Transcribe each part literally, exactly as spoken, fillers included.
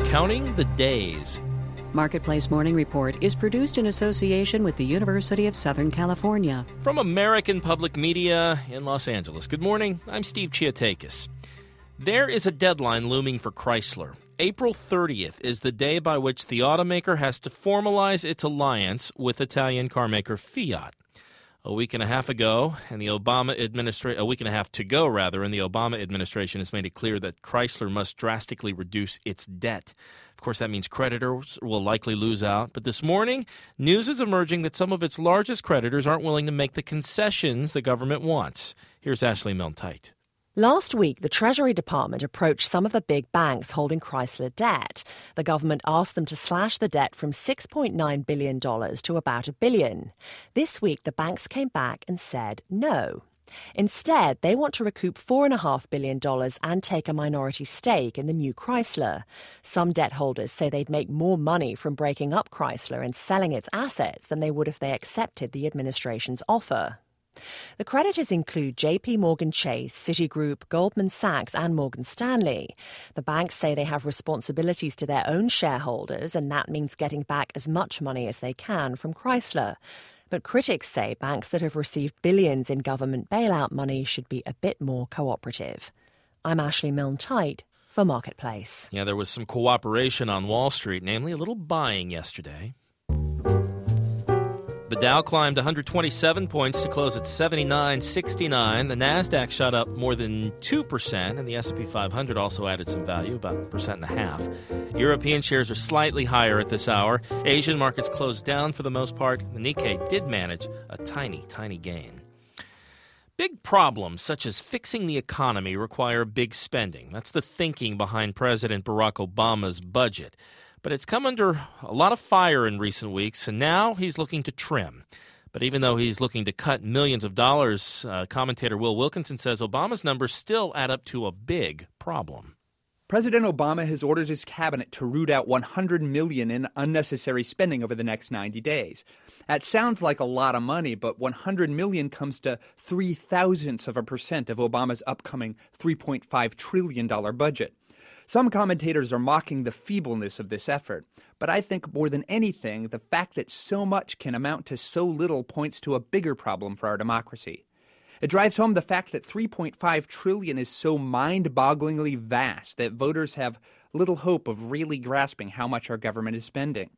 counting the days. Marketplace Morning Report is produced in association with the University of Southern California. From American Public Media in Los Angeles. Good morning. I'm Steve Chiatakis. There is a deadline looming for Chrysler. April thirtieth is the day by which the automaker has to formalize its alliance with Italian carmaker Fiat. A week and a half ago, and the Obama administration, a week and a half to go, rather, and the Obama administration has made it clear that Chrysler must drastically reduce its debt. Of course, that means creditors will likely lose out. But this morning, news is emerging that some of its largest creditors aren't willing to make the concessions the government wants. Here's Ashley Milne-Tite. Last week, the Treasury Department approached some of the big banks holding Chrysler debt. The government asked them to slash the debt from six point nine billion dollars to about a billion. This week, the banks came back and said no. Instead, they want to recoup four point five billion dollars and take a minority stake in the new Chrysler. Some debt holders say they'd make more money from breaking up Chrysler and selling its assets than they would if they accepted the administration's offer. The creditors include J P Morgan Chase, Citigroup, Goldman Sachs and Morgan Stanley. The banks say they have responsibilities to their own shareholders, and that means getting back as much money as they can from Chrysler. But critics say banks that have received billions in government bailout money should be a bit more cooperative. I'm Ashley Milne-Tite for Marketplace. Yeah, there was some cooperation on Wall Street, namely a little buying yesterday. The Dow climbed one hundred twenty-seven points to close at seventy-nine sixty-nine. The Nasdaq shot up more than two percent, and the S and P five hundred also added some value, about a percent and a half. European shares are slightly higher at this hour. Asian markets closed down for the most part. The Nikkei did manage a tiny, tiny gain. Big problems such as fixing the economy require big spending. That's the thinking behind President Barack Obama's budget. But it's come under a lot of fire in recent weeks, and now he's looking to trim. But even though he's looking to cut millions of dollars, uh, commentator Will Wilkinson says Obama's numbers still add up to a big problem. President Obama has ordered his cabinet to root out one hundred million dollars in unnecessary spending over the next ninety days. That sounds like a lot of money, but one hundred million dollars comes to three thousandths of a percent of Obama's upcoming three point five trillion dollars budget. Some commentators are mocking the feebleness of this effort, but I think more than anything, the fact that so much can amount to so little points to a bigger problem for our democracy. It drives home the fact that three point five trillion dollars is so mind-bogglingly vast that voters have little hope of really grasping how much our government is spending.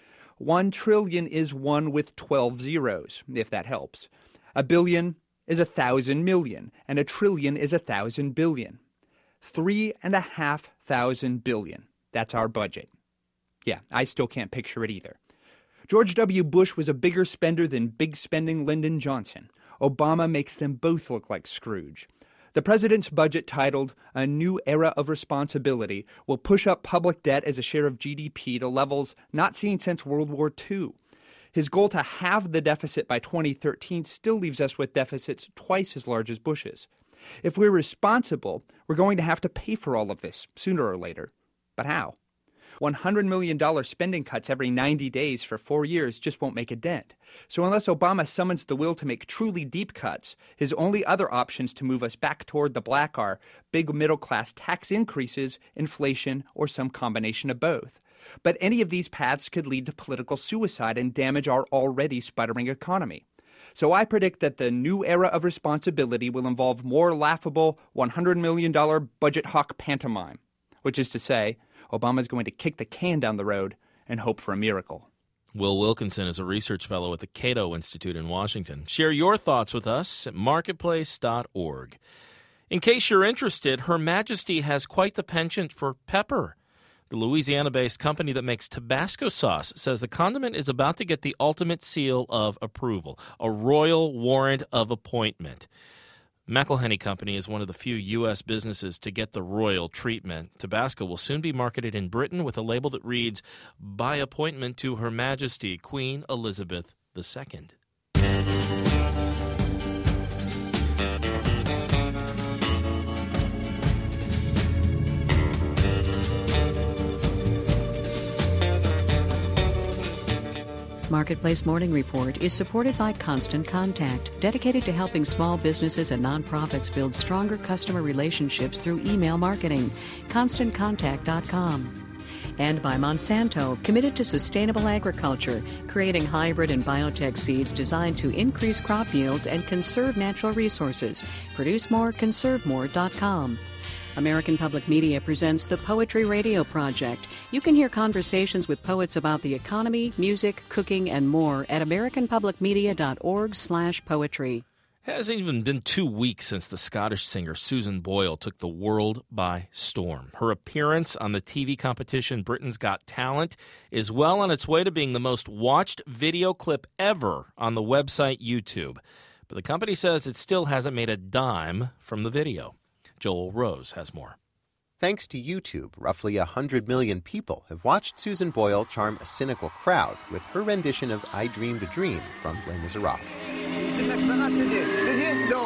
One trillion is one with twelve zeros, if that helps. A billion is a thousand million, and a trillion is a thousand billion. Three and a half thousand billion. That's our budget. Yeah, I still can't picture it either. George W. Bush was a bigger spender than big spending Lyndon Johnson. Obama makes them both look like Scrooge. The president's budget, titled A New Era of Responsibility, will push up public debt as a share of G D P to levels not seen since World War Two. His goal to halve the deficit by twenty thirteen still leaves us with deficits twice as large as Bush's. If we're responsible, we're going to have to pay for all of this sooner or later. But how? one hundred million dollars spending cuts every ninety days for four years just won't make a dent. So unless Obama summons the will to make truly deep cuts, his only other options to move us back toward the black are big middle-class tax increases, inflation, or some combination of both. But any of these paths could lead to political suicide and damage our already sputtering economy. So I predict that the new era of responsibility will involve more laughable one hundred million dollars budget hawk pantomime, which is to say, Obama's going to kick the can down the road and hope for a miracle. Will Wilkinson is a research fellow at the Cato Institute in Washington. Share your thoughts with us at marketplace dot org. In case you're interested, Her Majesty has quite the penchant for pepper. The Louisiana-based company that makes Tabasco sauce says the condiment is about to get the ultimate seal of approval, a royal warrant of appointment. McElhenney Company is one of the few U S businesses to get the royal treatment. Tabasco will soon be marketed in Britain with a label that reads, "By appointment to Her Majesty Queen Elizabeth the Second." Marketplace Morning Report is supported by Constant Contact, dedicated to helping small businesses and nonprofits build stronger customer relationships through email marketing. constant contact dot com. And by Monsanto, committed to sustainable agriculture, creating hybrid and biotech seeds designed to increase crop yields and conserve natural resources. Produce more, conserve more dot com. American Public Media presents the Poetry Radio Project. You can hear conversations with poets about the economy, music, cooking, and more at americanpublicmedia.org slash poetry. It hasn't even been two weeks since the Scottish singer Susan Boyle took the world by storm. Her appearance on the T V competition Britain's Got Talent is well on its way to being the most watched video clip ever on the website YouTube. But the company says it still hasn't made a dime from the video. Joel Rose has more. Thanks to YouTube, roughly one hundred million people have watched Susan Boyle charm a cynical crowd with her rendition of I Dreamed a Dream from Les Miserables. You didn't expect that, did you? Did you? No.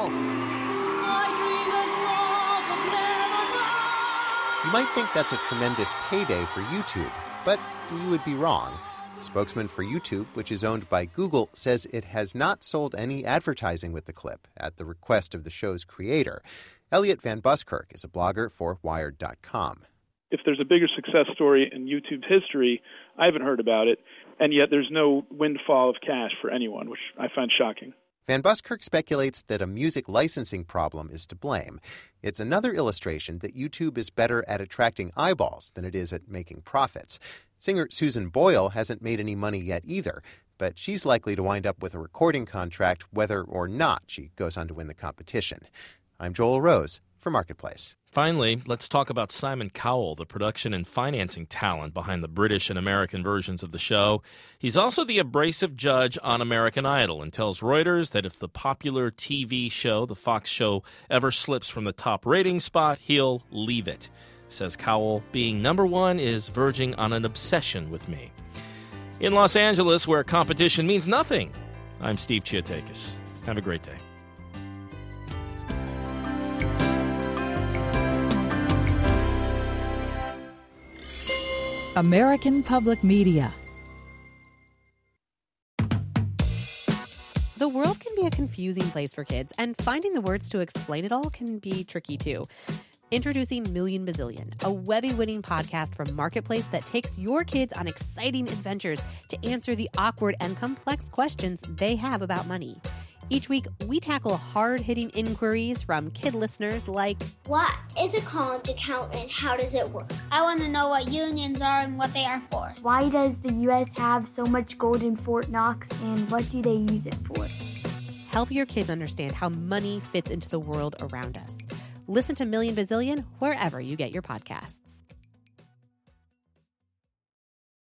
You might think that's a tremendous payday for YouTube, but you would be wrong. A spokesman for YouTube, which is owned by Google, says it has not sold any advertising with the clip at the request of the show's creator. Elliot Van Buskirk is a blogger for Wired dot com. If there's a bigger success story in YouTube's history, I haven't heard about it, and yet there's no windfall of cash for anyone, which I find shocking. Van Buskirk speculates that a music licensing problem is to blame. It's another illustration that YouTube is better at attracting eyeballs than it is at making profits. Singer Susan Boyle hasn't made any money yet either, but she's likely to wind up with a recording contract whether or not she goes on to win the competition. I'm Joel Rose for Marketplace. Finally, let's talk about Simon Cowell, the production and financing talent behind the British and American versions of the show. He's also the abrasive judge on American Idol and tells Reuters that if the popular T V show, the Fox show, ever slips from the top rating spot, he'll leave it. Says Cowell, being number one is verging on an obsession with me. In Los Angeles, where competition means nothing, I'm Steve Chiatakis. Have a great day. American Public Media. The world can be a confusing place for kids, and finding the words to explain it all can be tricky too. Introducing Million Bazillion, a Webby-winning podcast from Marketplace that takes your kids on exciting adventures to answer the awkward and complex questions they have about money. Each week, we tackle hard-hitting inquiries from kid listeners like, what is a college account and how does it work? I want to know what unions are and what they are for. Why does the U S have so much gold in Fort Knox and what do they use it for? Help your kids understand how money fits into the world around us. Listen to Million Bazillion wherever you get your podcasts.